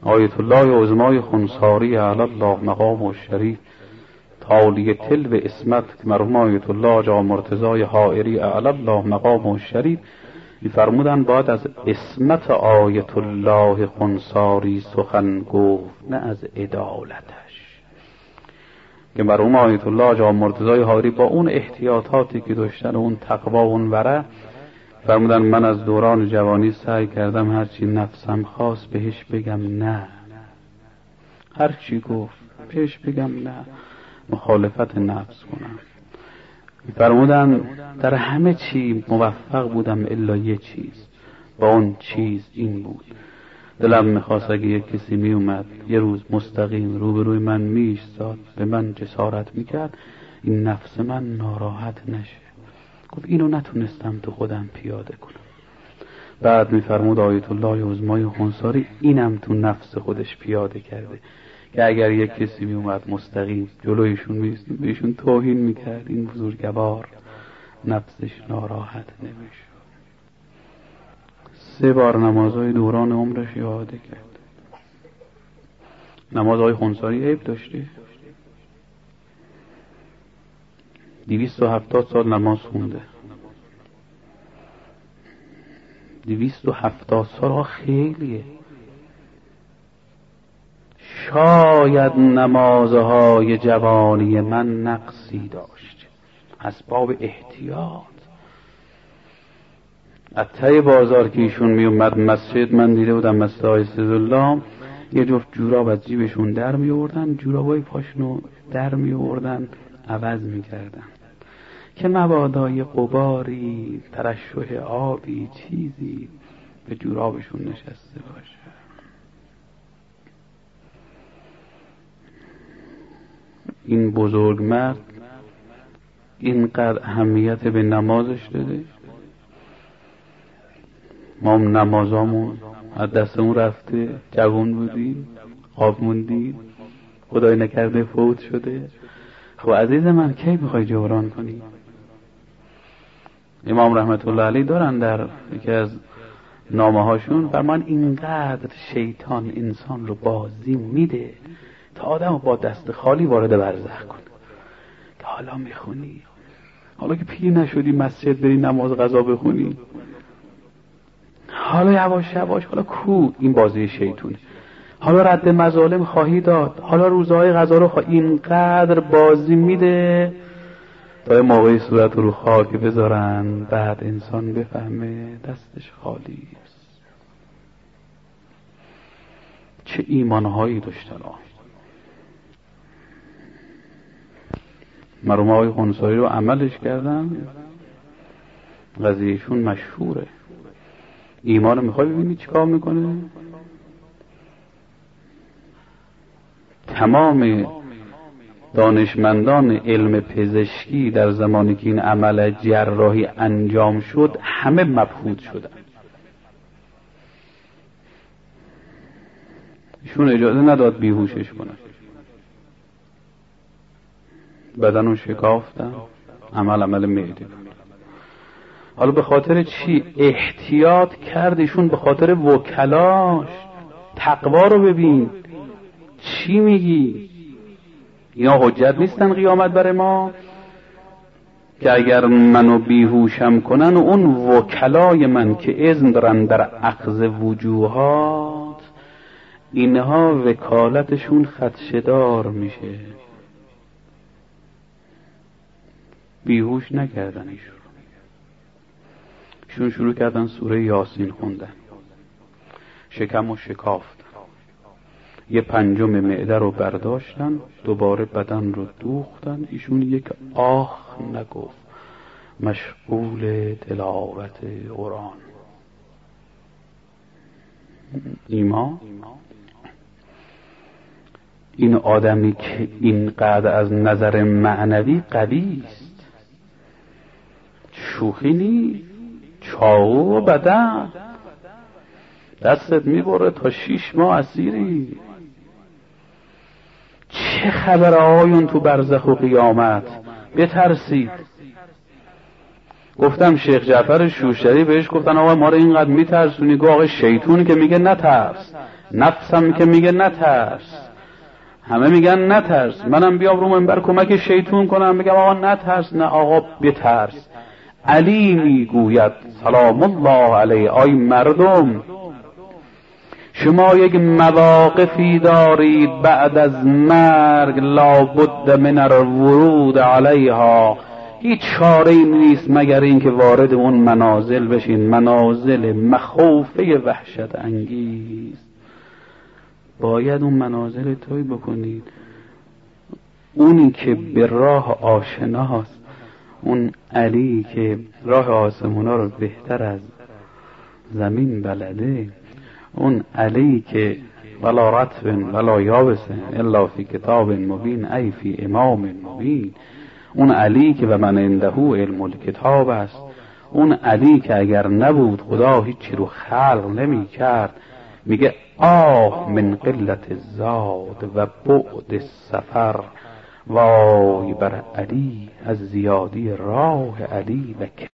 آیت الله عظمای خنساری علی الله مقام و شریف تالی تلو اسمت که مرحوم آیت الله آقا مرتضی حائری علی الله مقام و شریف می‌فرمودن باید از اسمت آیت الله خنساری سخن گفت، نه از عدالتش. که مرحوم آیت الله آقا مرتضی حائری با اون احتیاطاتی که داشتن، اون تقوا و اون ورع، فرمودن من از دوران جوانی سعی کردم هرچی نفسم خواست بهش بگم نه، هرچی گفت بهش بگم نه، مخالفت نفس کنم. فرمودن در همه چی موفق بودم الا یه چیز، با اون چیز این بود دلم میخواست اگه یک کسی میومد یه روز مستقیم روبروی من میایستاد به من جسارت میکرد این نفس من ناراحت نشه. گفت اینو نتونستم تو خودم پیاده کنم. بعد میفرمود آیت الله عظمای خنساری اینم تو نفس خودش پیاده کرده که اگر یک کسی میومد مستقیم جلویشون میایستاد بهشون توهین میکرد این بزرگوار نفسش ناراحت نمیشه. 3 بار نمازهای دوران عمرش یاده کرد. نمازهای خنساری عیب داشته. 270 سال نماز خونده. 270 سال خیلیه. شاید نمازهای جوانی من نقصی داشت، اسباب احتیاط. اتای بازار که ایشون می اومد مسجد، من دیده بودم مسجد عیسی‌الله، یه جفت جوراب از جیبشون در می آوردن، جورابای پاشونو در می آوردن عوض می کردن که مبادا یه غباری، ترشح آبی، چیزی به جورابشون نشسته باشه. این بزرگ مرد اینقدر اهمیت به نمازش داده. ما هم نمازامون از دستمون رفته، جوان بودیم، خواب موندیم، خدای نکرده فوت شده. خب عزیز من کی میخوای جبران کنی؟ امام رحمت الله علیه دارن در یکی از نامه هاشون فرمان اینقدر شیطان انسان رو بازی میده تا آدم با دست خالی وارد برزخ کنه که حالا میخونی، حالا که پیر نشدی مسجد بری نماز قضا بخونی، حالا یواش یواش، حالا کو این بازی شیطونه، حالا رد مظالم خواهی داد، حالا روزهای قضا رو اینقدر بازی میده تا یه موقعی صورت رو خاک بذارن، بعد انسان بفهمه دستش خالی است. چه ایمانهایی داشتن. مرحوم آقای خنساری رو عملش کردن، قضیهشون مشهوره. ایمان رو میخوای ببینی چیکار میکنه؟ تمام دانشمندان علم پزشکی در زمانی که این عمل جراحی انجام شد همه مبهوت شدن. ایشون اجازه نداد بیهوشش کنن، بدن رو شکافتن، عمل معده. حالا به خاطر چی احتیاط کردشون؟ به خاطر وکلاش. تقوا رو ببین چی میگی؟ اینا حجت نیستن قیامت برای ما که اگر منو بیهوشم کنن و اون وکلای من که اذن دارن در اخذ وجوهات، اینها وکالتشون خدشه‌دار میشه. بیهوش نکردن ایشون شروع کردن سوره یاسین خوندن، شکم و شکافتن، یه پنجم معده رو برداشتن، دوباره بدن رو دوختن. ایشون یک آه نگفت، مشغول تلاوت قرآن. ایمان این آدمی که اینقدر از نظر معنوی قوی است، شوخی نیست، چاقو و بدن دستت میبره تا 6 ماه اسیری. چه خبر آیون تو برزخ و قیامت؟ بترسید. گفتم شیخ جعفر شوشتری بهش گفتن آقا ما رو اینقدر میترسونی؟ گفت آقا شیطون که میگه نترس، نفسم که میگه نترس، همه میگن نترس، منم بیام رو منبر کمک شیطون کنم بگم آقا نترس؟ نه آقا بترس. علی میگوید سلام الله علیه: آی مردم، شما یک مواقفی دارید بعد از مرگ لابد من الورود علیها، هیچ چاره‌ای نیست مگر اینکه وارد اون منازل بشین، منازل مخوفه وحشت انگیز. باید اون منازل توی بکنید. اونی که به راه آشناست، اون علی که راه آسمونا رو بهتر از زمین بلده، اون علی که ولا رطب ولا یابس الا فی کتاب مبین ای فی امام مبین، اون علی که به من عنده علم الکتاب است، اون علی که اگر نبود خدا هیچی رو خلق نمی کرد. میگه آه من قلت الزاد و بعد السفر، وای بر علی از زیادی راه علی و